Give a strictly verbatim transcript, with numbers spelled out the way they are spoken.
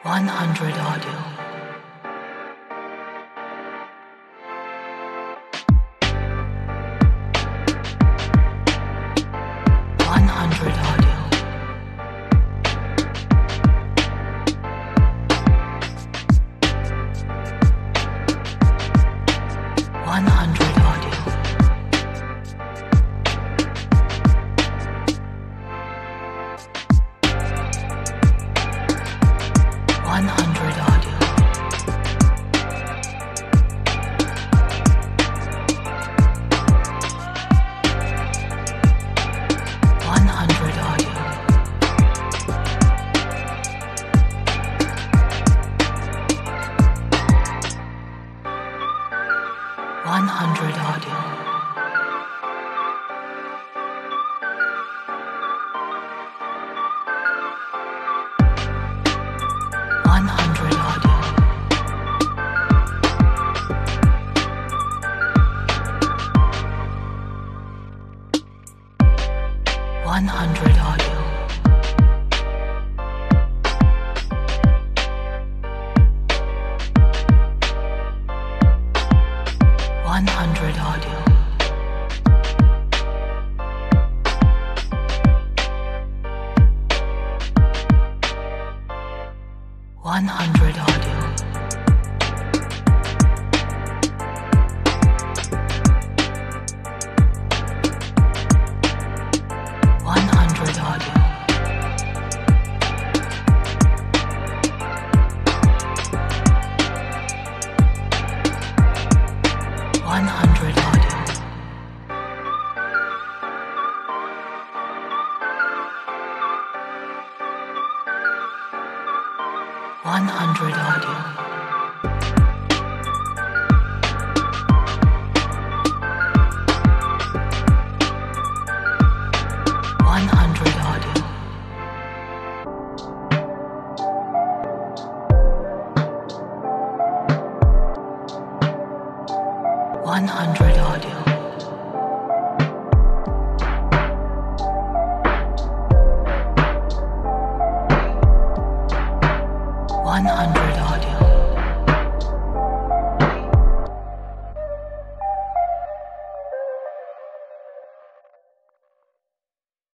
one hundred audio. one hundred audio. one hundred audio. one hundred audio. one hundred audio. one hundred audio. one hundred audio. one hundred audio. one hundred audio. one hundred audio. one hundred audio. one hundred audio. one hundred audio. one hundred audio. one hundred audio. one hundred audio.